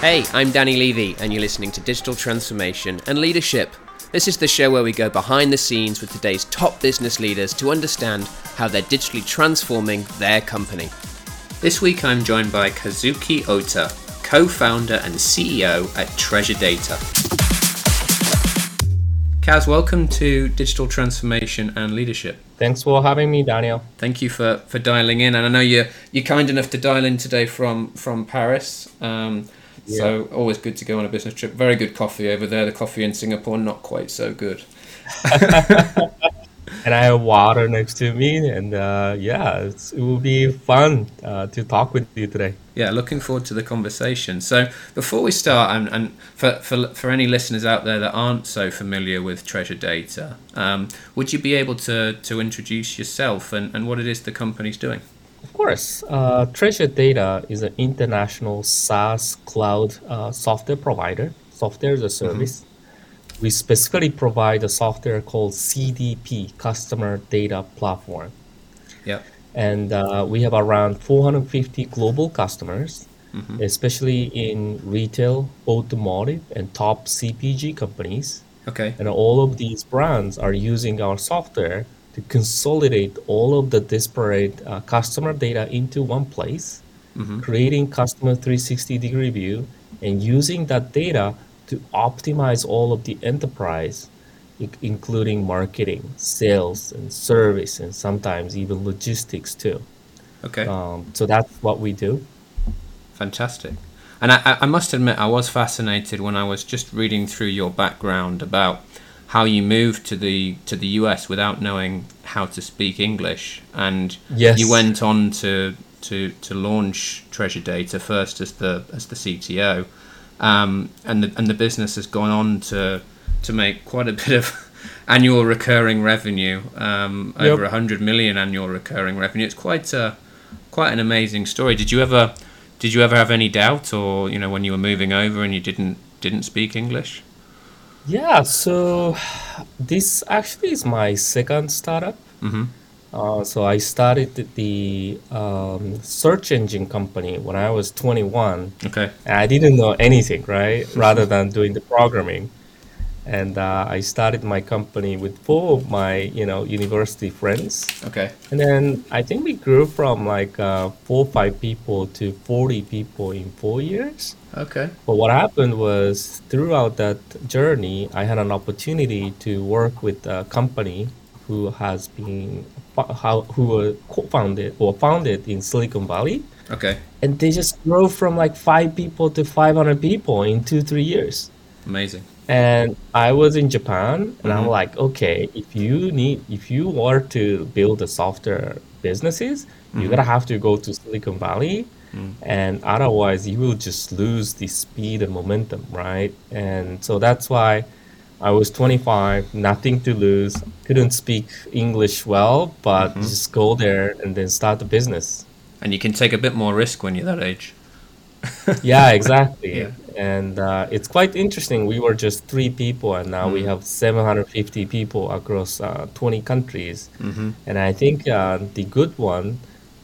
Hey, I'm Danny Levy, and you're listening to Digital Transformation and Leadership. This is the show where we go behind the scenes with today's top business leaders to understand how they're digitally transforming their company. This week I'm joined by Kazuki Ota, co-founder and CEO at Treasure Data. Kaz, welcome to Digital Transformation and Leadership. Thanks for having me, Daniel. Thank you for dialing in, and I know you're kind enough to dial in today from Paris. So always good to go on a business trip. Very good coffee over there. The coffee in Singapore, not quite so good. And I have water next to me, and it will be fun to talk with you today. Yeah, looking forward to the conversation. So before we start, and for any listeners out there that aren't so familiar with Treasure Data, would you be able to introduce yourself and what it is the company's doing? Of course. Treasure Data is an international SaaS cloud software provider, software as a service. Mm-hmm. We specifically provide a software called CDP, Customer Data Platform. Yeah. And we have around 450 global customers, mm-hmm. especially in retail, automotive, and top CPG companies. Okay. And all of these brands are using our software to consolidate all of the disparate customer data into one place, mm-hmm. creating customer 360-degree view, and using that data to optimize all of the enterprise, including marketing, sales, and service, and sometimes even logistics too. Okay. So that's what we do. Fantastic. And I must admit, I was fascinated when I was just reading through your background about how you moved to the US without knowing how to speak English, and yes. You went on to launch Treasure Data first as the CTO, and the business has gone on to make quite a bit of annual recurring revenue, over 100 million annual recurring revenue. It's quite an amazing story. Did you ever have any doubt, or when you were moving over and you didn't speak English? Yeah, so this actually is my second startup. Mm-hmm. So I started the search engine company when I was 21. Okay. And I didn't know anything, right? Rather than doing the programming. And I started my company with 4 of my, university friends. Okay. And then I think we grew from 4 or 5 people to 40 people in 4 years. Okay. But what happened was throughout that journey, I had an opportunity to work with a company who were founded in Silicon Valley. Okay. And they just grew from 5 people to 500 people in 2-3 years. Amazing. And I was in Japan, and mm-hmm. I'm like, okay, if you were to build a software businesses, mm-hmm. you're gonna have to go to Silicon Valley. And otherwise you will just lose the speed and momentum, right? And so that's why I was 25, nothing to lose, couldn't speak English well, but mm-hmm. just go there and then start the business. And you can take a bit more risk when you're that age. Yeah, exactly. Yeah. And it's quite interesting. We were just 3 people, and now we have 750 people across 20 countries. Mm-hmm. And I think the good one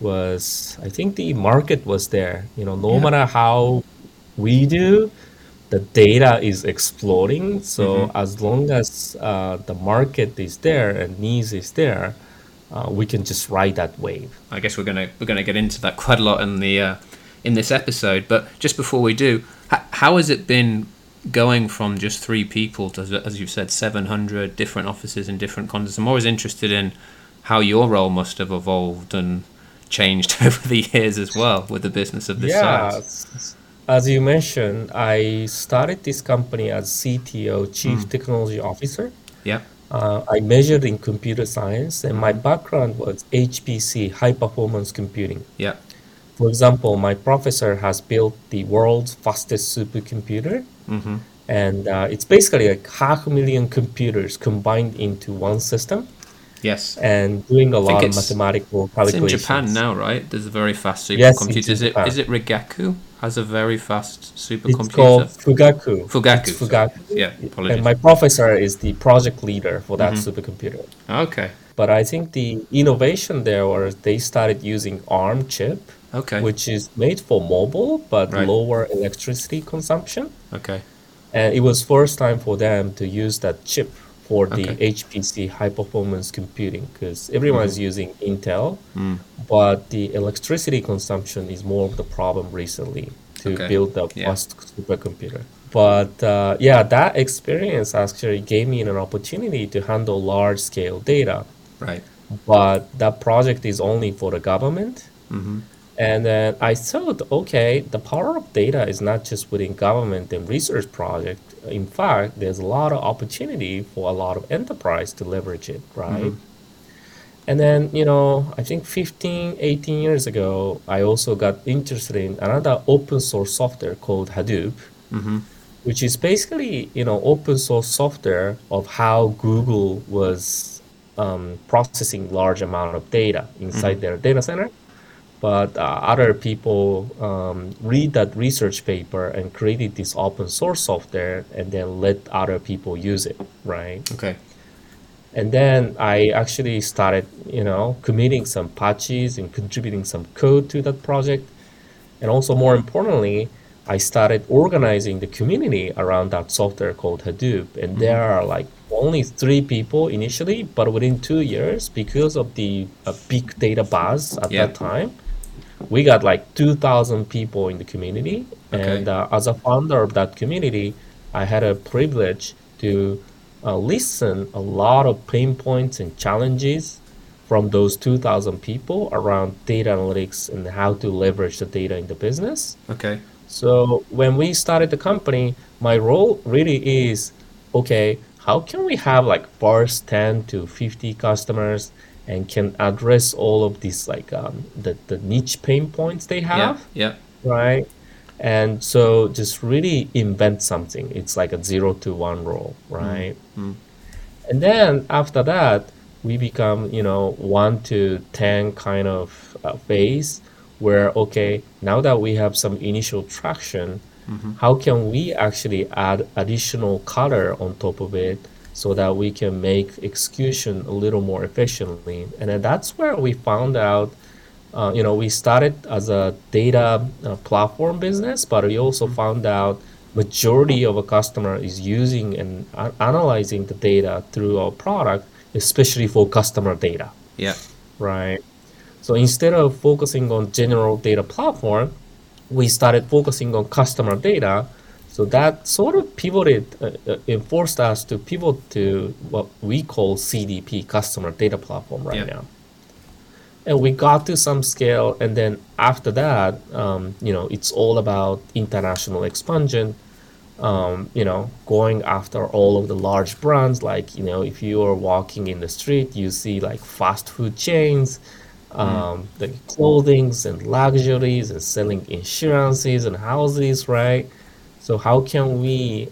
was, I think the market was there. No matter how we do, the data is exploding. So mm-hmm. as long as the market is there and needs is there, we can just ride that wave. I guess we're gonna get into that quite a lot in this episode. But just before we do, how has it been going from just 3 people to, as you've said, 700 different offices in different continents? I'm always interested in how your role must have evolved and changed over the years as well with the business of this size. As you mentioned, I started this company as CTO, Chief Technology Officer. Yeah. I majored in computer science, and my background was HPC, high performance computing. Yeah. For example, my professor has built the world's fastest supercomputer, mm-hmm. and it's basically 500,000 computers combined into one system. Yes. And doing a lot of mathematical calculations. It's in Japan now, right? There's a very fast supercomputer. Yes, is it Rigaku? Has a very fast supercomputer? It's called Fugaku. Fugaku. Yeah, apologies. And my professor is the project leader for that supercomputer. Okay. but I think the innovation there was they started using ARM chip, Okay. which is made for mobile but Right. lower electricity consumption. Okay. And it was first time for them to use that chip for the Okay. HPC, high performance computing, because everyone Mm-hmm. is using Intel, Mm. but the electricity consumption is more of the problem recently to Okay. build the Yeah. fast supercomputer. But yeah, that experience actually gave me an opportunity to handle large scale data. Right. But that project is only for the government. Mm-hmm. And then I thought, okay, the power of data is not just within government and research project. In fact, there's a lot of opportunity for a lot of enterprise to leverage it, right? Mm-hmm. And then, I think 15, 18 years ago, I also got interested in another open source software called Hadoop, Mm-hmm. which is basically, open source software of how Google was processing large amount of data Mm-hmm. inside their data center. But other people read that research paper and created this open source software and then let other people use it, right? Okay. And then I actually started, committing some patches and contributing some code to that project. And also, more importantly, I started organizing the community around that software called Hadoop. And Mm-hmm. there are like only 3 people initially, but within 2 years, because of the big data buzz at Yeah. that time, we got like 2,000 people in the community. Okay. And as a founder of that community, I had a privilege to listen a lot of pain points and challenges from those 2,000 people around data analytics and how to leverage the data in the business. Okay. So when we started the company, my role really is, okay, how can we have like first 10 to 50 customers and can address all of these like the niche pain points they Yeah. have, Yeah. right? And so just really invent something. It's like a 0 to 1 role, Mm. right? Mm. And then after that, we become, 1 to 10 kind of phase where, okay, now that we have some initial traction, Mm-hmm. how can we actually add additional color on top of it so that we can make execution a little more efficiently? And then that's where we found out, we started as a data platform business, but we also Mm-hmm. found out majority of a customer is using and analyzing the data through our product, especially for customer data, Yeah. right? So instead of focusing on general data platform, we started focusing on customer data. So that sort of pivoted, it forced us to pivot to what we call CDP, customer data platform right Yeah. now. And we got to some scale, and then after that, it's all about international expansion. Going after all of the large brands. Like, if you are walking in the street, you see like fast food chains, Mm. the clothings and luxuries, and selling insurances and houses, right? So how can we,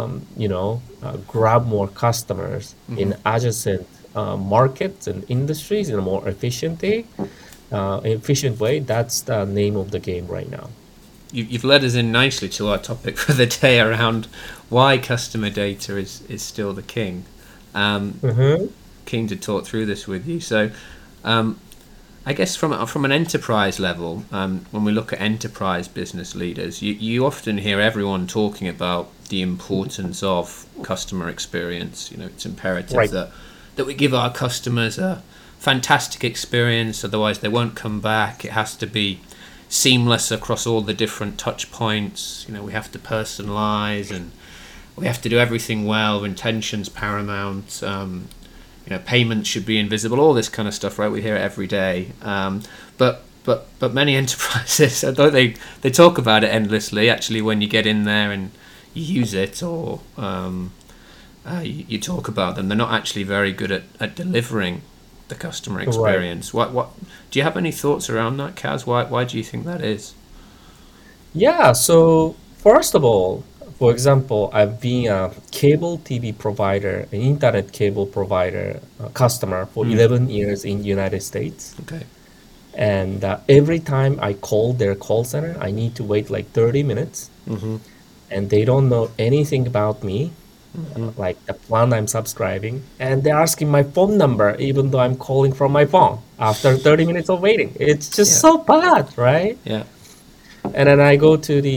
grab more customers Mm-hmm. in adjacent markets and industries in a more efficient way? That's the name of the game right now. You've led us in nicely to our topic for the day around why customer data is still the king. Mm-hmm. Keen to talk through this with you. So, I guess from an enterprise level, when we look at enterprise business leaders, you often hear everyone talking about the importance of customer experience. It's imperative Right. that we give our customers a fantastic experience, otherwise they won't come back. It has to be seamless across all the different touch points. We have to personalize and we have to do everything well. Retention's paramount. Payments should be invisible. All this kind of stuff, right? We hear it every day. But many enterprises, although they talk about it endlessly, actually, when you get in there and you use it or you talk about them, they're not actually very good at delivering the customer Right. experience. What do you have any thoughts around that, Kaz? Why do you think that is? Yeah, so first of all, for example, I've been a cable TV provider, an internet cable provider customer for Mm. 11 years in United States. Okay. And every time I call their call center, I need to wait like 30 minutes, Mm-hmm. and they don't know anything about me. like the plan I'm subscribing, and they're asking my phone number even though I'm calling from my phone after 30 minutes of waiting. It's just Yeah. so bad, right? Yeah. And then I go to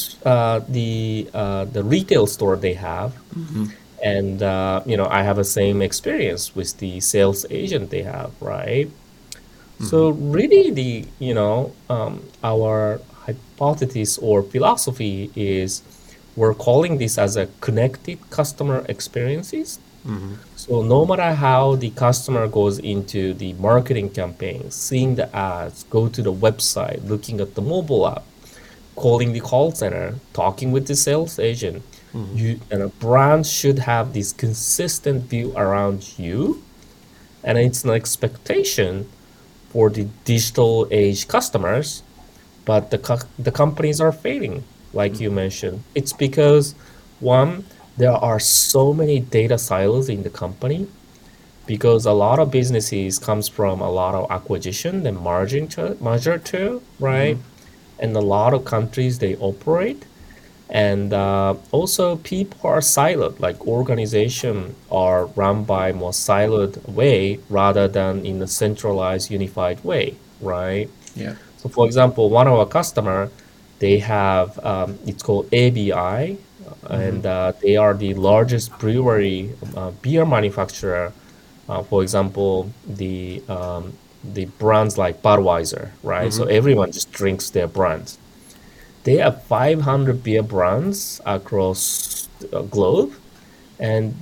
the retail store they have, and I have the same experience with the sales agent they have, right? So really, our hypothesis or philosophy is we're calling this as a connected customer experiences. So no matter how the customer goes into the marketing campaign, seeing the ads, go to the website, looking at the mobile app, calling the call center, talking with the sales agent, you and a brand should have this consistent view around you, and it's an expectation for the digital age customers, but the companies are failing, like you mentioned. It's because one, there are so many data silos in the company because a lot of businesses comes from a lot of acquisition and merger too, right? And a lot of countries they operate, and also people are siloed, like organization are run by more siloed way rather than in a centralized unified way, right? Yeah. So for example, one of our customer, they have it's called ABI, and they are the largest brewery beer manufacturer. For example, the brands like Budweiser, right? So everyone just drinks their brands. They have 500 beer brands across the globe, and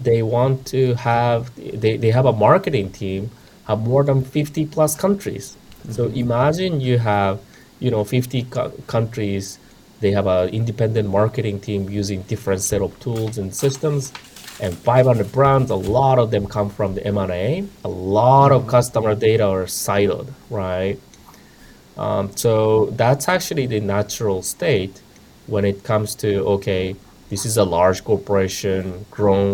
they have a marketing team, have more than 50 plus countries. So imagine you have, 50 countries, they have an independent marketing team using different set of tools and systems, and 500 brands, a lot of them come from the M&A. A lot of customer data are siloed, right? So that's actually the natural state when it comes to, okay, this is a large corporation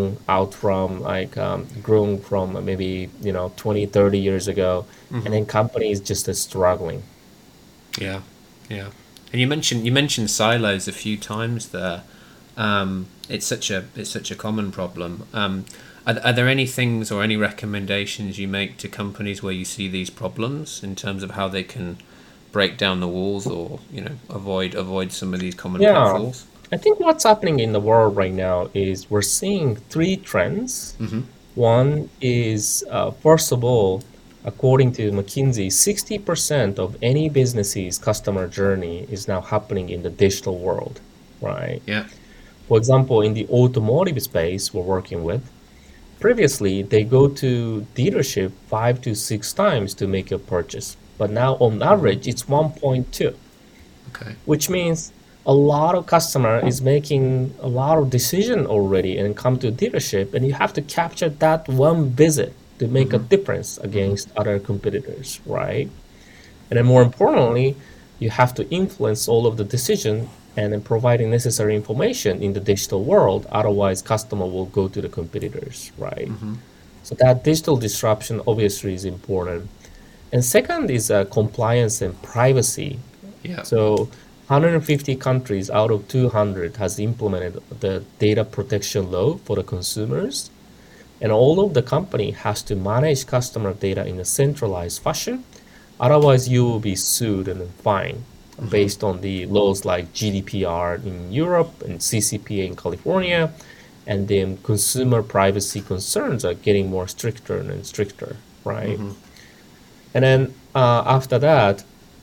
grown from maybe, 20, 30 years ago, and then company is just struggling. Yeah. Yeah. And you mentioned silos a few times there. It's such a common problem. Are there any things or any recommendations you make to companies where you see these problems in terms of how they can break down the walls or avoid some of these common Yeah, pitfalls? I think what's happening in the world right now is we're seeing three trends. One is, first of all, according to McKinsey, 60% of any business's customer journey is now happening in the digital world, right? Yeah. For example, in the automotive space we're working with, previously they go to dealership 5 to 6 times to make a purchase, but now on average it's 1.2, Okay. which means a lot of customer is making a lot of decision already and come to dealership, and you have to capture that one visit to make a difference against other competitors, right? And then more importantly, you have to influence all of the decision and then providing necessary information in the digital world. Otherwise, customer will go to the competitors, right? So that digital disruption obviously is important. And second is compliance and privacy. Yeah. So 150 countries out of 200 has implemented the data protection law for the consumers. And all of the company has to manage customer data in a centralized fashion. Otherwise, you will be sued and fined based on the laws like GDPR in Europe and CCPA in California. And then consumer privacy concerns are getting more stricter and stricter, right? And then after that,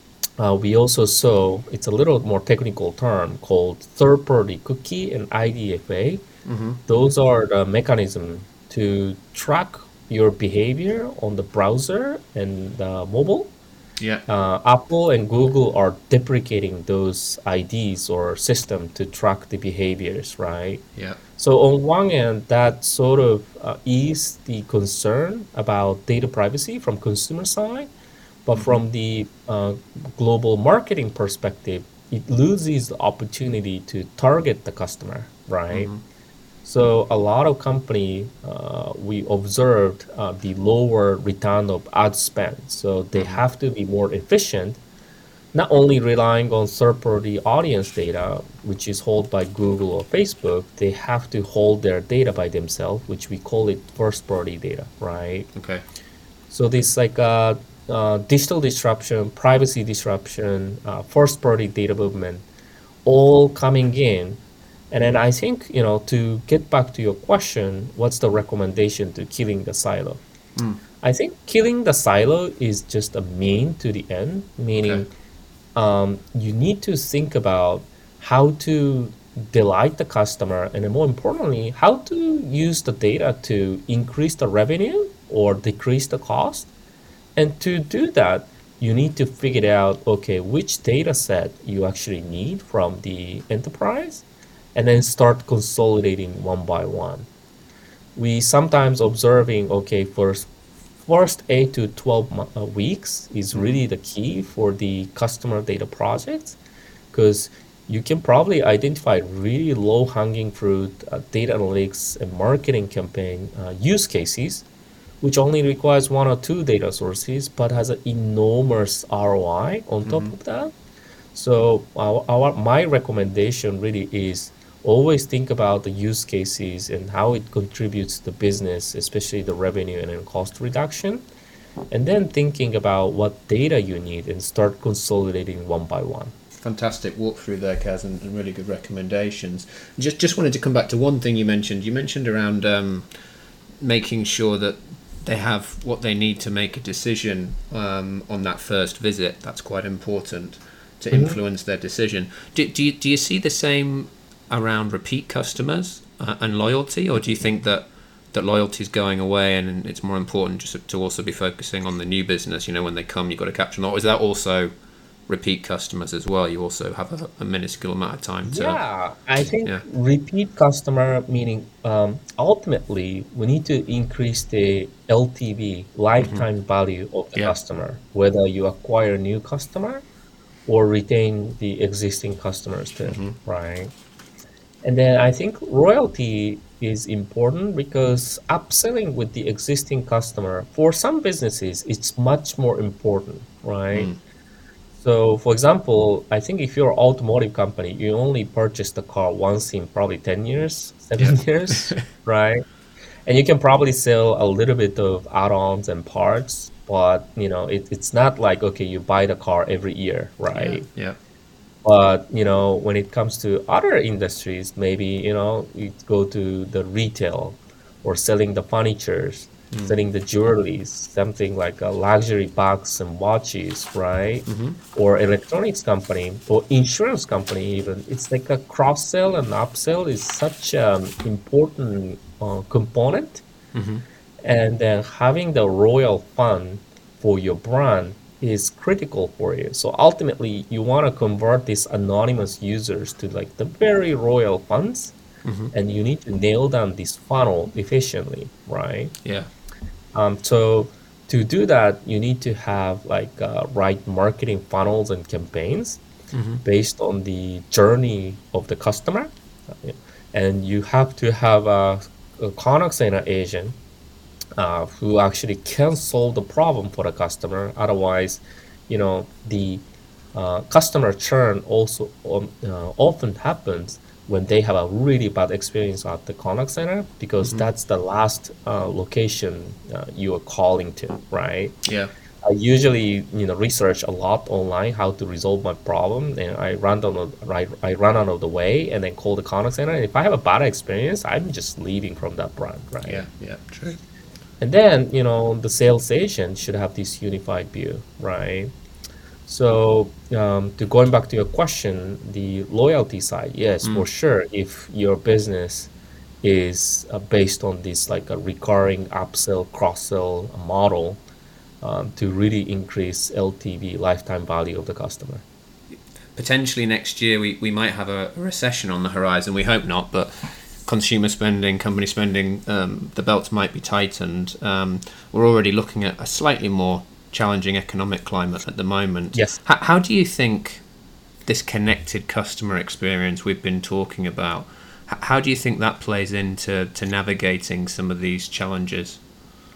we also saw it's a little more technical term called third-party cookie and IDFA. Those are the mechanism to track your behavior on the browser and mobile. Yeah. Apple and Google are deprecating those IDs or system to track the behaviors, right? Yeah. So on one end, that sort of ease the concern about data privacy from consumer side, but from the global marketing perspective, it loses the opportunity to target the customer, right? So a lot of company we observed the lower return of ad spend. So they have to be more efficient not only relying on third-party audience data, which is held by Google or Facebook, they have to hold their data by themselves, which we call it first-party data, right? Okay. So this like digital disruption, privacy disruption, first-party data movement, all coming in. And then I think, to get back to your question, what's the recommendation to killing the silo? Mm. I think killing the silo is just a mean to the end, Okay. meaning you need to think about how to delight the customer, and then more importantly, how to use the data to increase the revenue or decrease the cost. And to do that, you need to figure out, okay, which data set you actually need from the enterprise, and then start consolidating one by one. We sometimes observing, okay, first 8 to 12 weeks is Mm. really the key for the customer data projects, because you can probably identify really low hanging fruit data analytics and marketing campaign use cases, which only requires one or two data sources, but has an enormous ROI on top Mm-hmm. of that. So my recommendation really is always think about the use cases and how it contributes to business, especially the revenue and then cost reduction, and then thinking about what data you need and start consolidating one by one. Fantastic walkthrough there, Kaz, and really good recommendations. Just wanted to come back to one thing you mentioned. You mentioned around making sure that they have what they need to make a decision on that first visit. That's quite important to Mhm. influence their decision. Do you see the same around repeat customers and loyalty, or do you think that loyalty is going away and it's more important just to also be focusing on the new business? When they come, you've got to capture them. Or is that also repeat customers as well? You also have a minuscule amount of time to, Yeah, I think yeah, repeat customer meaning ultimately we need to increase the LTV, hmm, lifetime value of the yeah, customer, whether you acquire a new customer or retain the existing customers too, hmm, right? And then I think royalty is important because upselling with the existing customer for some businesses it's much more important, right? mm, So, for example, I think if you're an automotive company, you only purchase the car once in probably 10 years, yeah, 7 years, right? And you can probably sell a little bit of add-ons and parts, but it's not like, okay, you buy the car every year, yeah, right? yeah, But, when it comes to other industries, maybe, you go to the retail or selling the furnitures, mm, selling the jewelries, something like a luxury bags and watches, right? hmm, Or electronics company or insurance company even. It's like a cross-sell and upsell is such an important component, hmm, and then having the royal fund for your brand is critical for you. So ultimately, you want to convert these anonymous users to like the very royal funds, hmm, and you need to nail down this funnel efficiently, right? yeah, So to do that, you need to have like right marketing funnels and campaigns hmm, based on the journey of the customer, yeah. And you have to have a contact center agent who actually can solve the problem for the customer. Otherwise, the customer churn also often happens when they have a really bad experience at the contact center, because hmm, that's the last location you are calling to, right? yeah, I usually, research a lot online how to resolve my problem, and I run out of the way and then call the contact center. And if I have a bad experience, I'm just leaving from that brand, right? yeah, yeah, true. And then, the sales agent should have this unified view, right? So, to going back to your question, the loyalty side, yes, Mm. for sure. If your business is based on this like a recurring upsell, cross-sell model, to really increase LTV, lifetime value of the customer. Potentially next year we might have a recession on the horizon. We hope not, but consumer spending, company spending, the belts might be tightened. We're already looking at a slightly more challenging economic climate at the moment. Yes. How do you think this connected customer experience we've been talking about, how do you think that plays into navigating some of these challenges?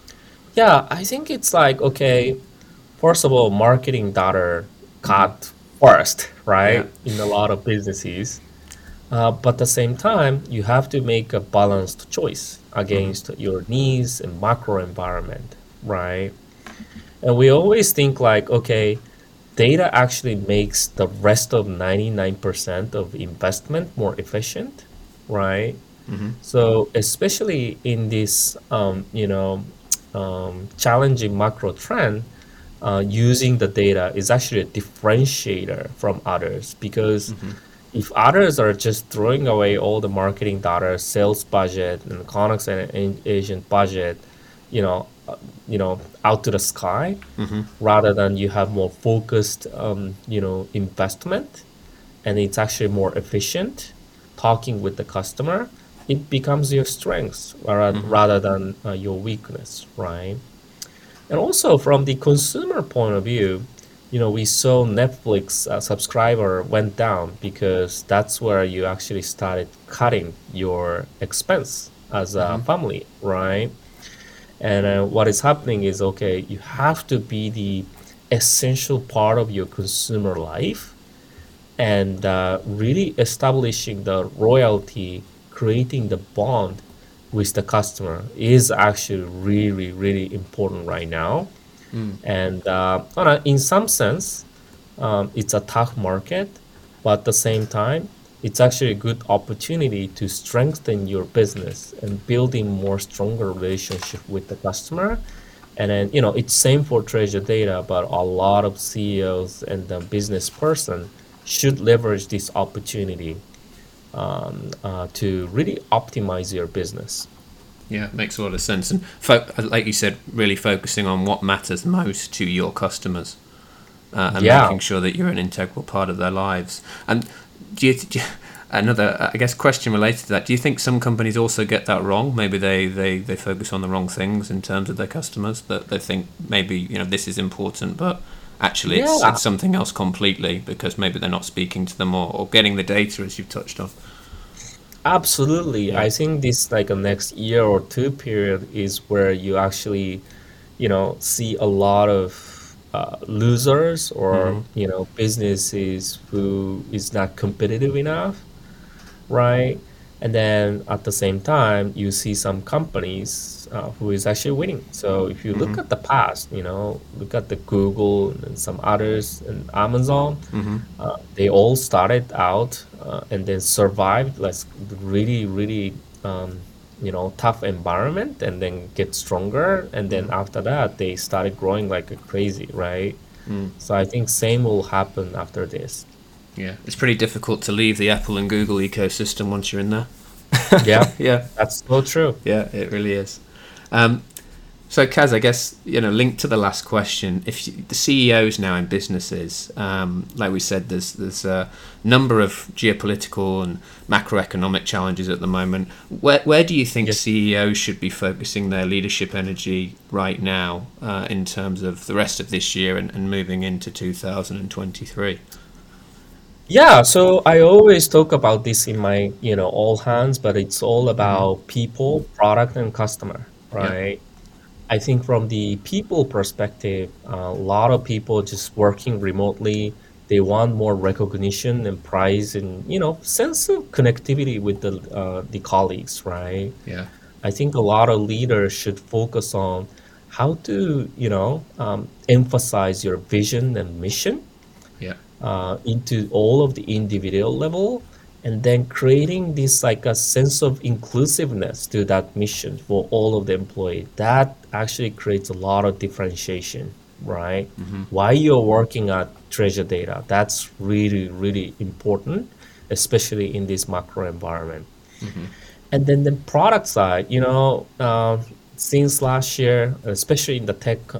Yeah, I think it's like, okay, first of all, marketing data Hmm. got first, Yeah. right? In a lot of businesses. But at the same time, you have to make a balanced choice Hmm. against your needs and macro environment, right? And we always think like, okay, data actually makes the rest of 99% of investment more efficient, right? Hmm. So especially in this, challenging macro trend, using the data is actually a differentiator from others because Hmm. if others are just throwing away all the marketing data, sales budget, and Connex and agent budget, you know, uh, out to the sky, Hmm. rather than you have more focused, investment, and it's actually more efficient talking with the customer, it becomes your strength Hmm. rather than your weakness, right? And also from the consumer point of view, we saw Netflix subscriber went down because that's where you actually started cutting your expense as a Hmm. family, right? And what is happening is, okay, you have to be the essential part of your consumer life and really establishing the royalty, creating the bond with the customer is actually really, really important right now. And in some sense, it's a tough market, but at the same time, it's actually a good opportunity to strengthen your business and building more stronger relationship with the customer. And then, it's same for treasure data, but a lot of CEOs and the business person should leverage this opportunity to really optimize your business. Yeah, makes a lot of sense. And like you said, really focusing on what matters most to your customers, and Yeah. making sure that you're an integral part of their lives. And another, I guess, question related to that: do you think some companies also get that wrong? Maybe they focus on the wrong things in terms of their customers. That they think maybe this is important, but actually it's Yeah, something else completely because maybe they're not speaking to them or getting the data as you've touched on. absolutely. Yeah. I think this like a next year or two period is where you actually, see a lot of losers or, Hmm. businesses who is not competitive enough, right? And then at the same time, you see some companies who is actually winning. So if you look Hmm. at the past, look at the Google and some others and Amazon, Hmm. they all started out and then survived like really, really, tough environment and then get stronger. And then after that, they started growing like a crazy, right? So I think same will happen after this. Yeah, it's pretty difficult to leave the Apple and Google ecosystem once you're in there. Yeah, Yeah, that's so true. yeah, it really is. Um, so, Kaz, I guess linked to the last question, if the CEOs now in businesses, like we said, there's a number of geopolitical and macroeconomic challenges at the moment. Where do you think Yes. CEOs should be focusing their leadership energy right now in terms of the rest of this year and moving into 2023? Yeah, so I always talk about this in my, all hands, but it's all Hmm. about people, product, and customer, Yeah. right? I think from the people perspective, a lot of people just working remotely, they want more recognition and prize and, sense of connectivity with the colleagues, right? Yeah. I think a lot of leaders should focus on how to, emphasize your vision and mission Yeah. into all of the individual level, and then creating this like a sense of inclusiveness to that mission for all of the employee. That actually creates a lot of differentiation, right? Why you're working at treasure data, that's really, really important, especially in this macro environment. And then the product side, since last year, especially in the tech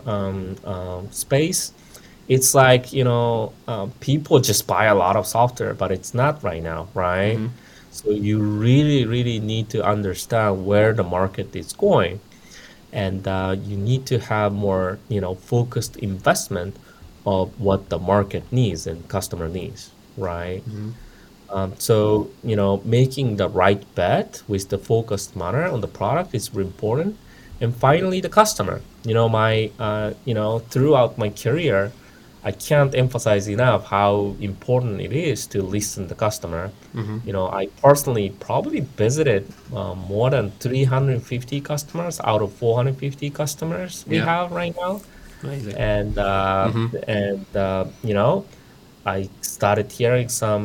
space, it's like, people just buy a lot of software, but it's not right now, right? Hmm. So you really, really need to understand where the market is going. And you need to have more, focused investment of what the market needs and customer needs, right? So, making the right bet with the focused manner on the product is really important. And finally, the customer. Throughout my career, I can't emphasize enough how important it is to listen to the customer. I personally probably visited more than 350 customers out of 450 customers we Yeah. have right now. Amazing. And I started hearing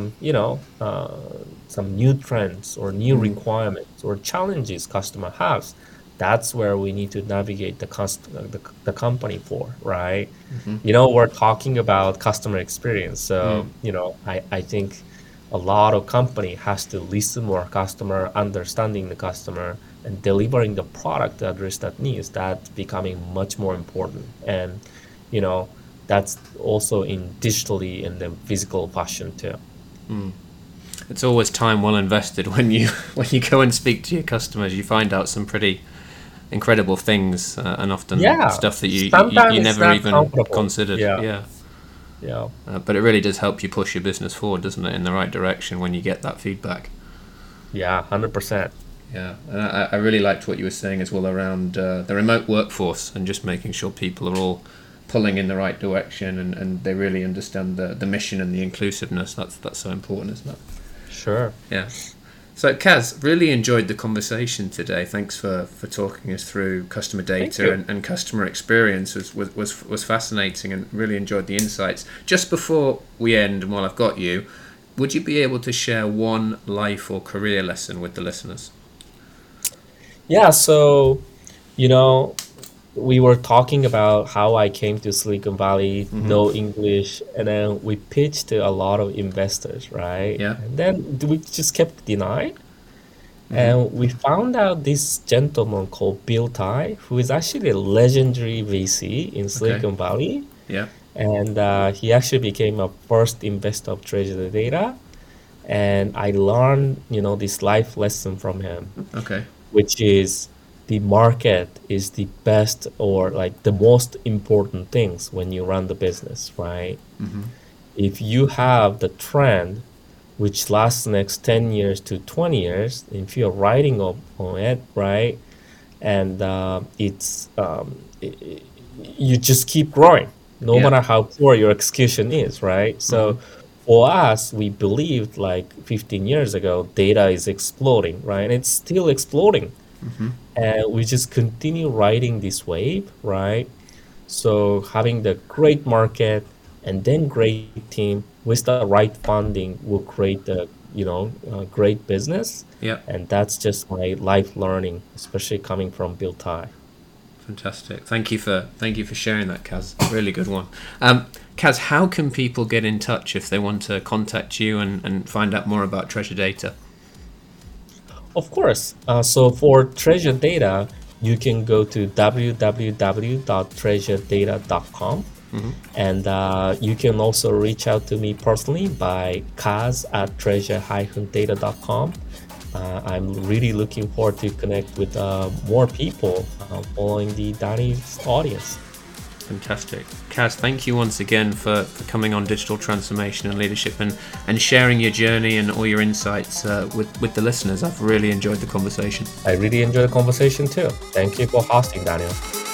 some new trends or new requirements or challenges customer has. That's where we need to navigate the company for, right? We're talking about customer experience. So, I think a lot of company has to listen more customer, understanding the customer, and delivering the product to address that needs. That's becoming much more important. And, you know, that's also in digitally and then physical fashion too. It's always time well invested when you go and speak to your customers. You find out some pretty incredible things, and often Yeah, stuff that you sometimes it's never not even comfortable. considered. Yeah, Yeah. yeah, But it really does help you push your business forward, doesn't it, in the right direction when you get that feedback. yeah, 100%. Yeah, and I really liked what you were saying as well around the remote workforce and just making sure people are all pulling in the right direction and they really understand the mission and the inclusiveness. That's so important, isn't it? Sure. Yeah. So Kaz, really enjoyed the conversation today. Thanks for talking us through customer Thank data you. and customer experience. Was fascinating and really enjoyed the insights. Just before we end, and while I've got you, would you be able to share one life or career lesson with the listeners? Yeah, so, you know, we were talking about how I came to Silicon Valley, no English, and then we pitched to a lot of investors, right? Yeah. And then we just kept denying. And we found out this gentleman called Bill Tai, who is actually a legendary VC in Okay. Silicon Valley. Yeah. And he actually became a first investor of Treasury Data. And I learned, this life lesson from him, Okay. which is the market is the best or like the most important things when you run the business, right? If you have the trend which lasts the next 10 years to 20 years, if you're riding on it, right? And you just keep growing, no Yeah. matter how poor your execution is, right? So for us, we believed like 15 years ago, data is exploding, right? And it's still exploding. And we just continue riding this wave, right? So having the great market and then great team with the right funding will create the great business. Yeah. And that's just my life learning, especially coming from Bill Tai. Fantastic. Thank you for sharing that, Kaz. Really good one. Kaz, how can people get in touch if they want to contact you and find out more about Treasure Data? Of course. So for Treasure Data, you can go to www.treasuredata.com. And you can also reach out to me personally by kaz@treasure-data.com. I'm really looking forward to connect with more people following the Danny's audience. Fantastic. Kaz, thank you once again for coming on Digital Transformation and Leadership and sharing your journey and all your insights with the listeners. I've really enjoyed the conversation. I really enjoyed the conversation too. Thank you for hosting, Daniel.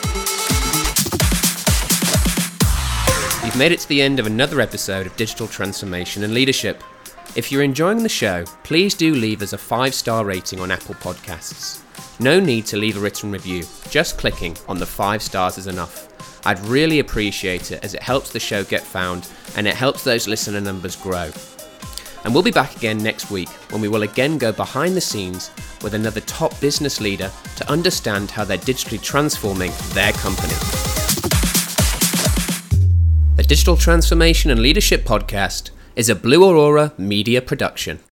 You've made it to the end of another episode of Digital Transformation and Leadership. If you're enjoying the show, please do leave us a 5-star rating on Apple Podcasts. No need to leave a written review, just clicking on the 5 stars is enough. I'd really appreciate it as it helps the show get found and it helps those listener numbers grow. And we'll be back again next week when we will again go behind the scenes with another top business leader to understand how they're digitally transforming their company. The Digital Transformation and Leadership Podcast is a Blue Aurora media production.